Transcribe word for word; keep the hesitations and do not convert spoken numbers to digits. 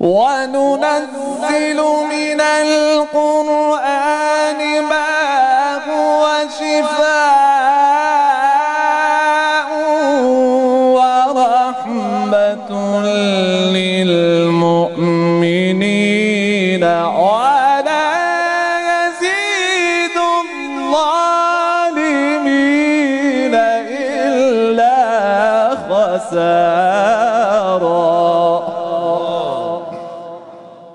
وننزل من القرآن ما هو شفاء ورحمة للمؤمنين ولا يزيد الظالمين إلا خسارا.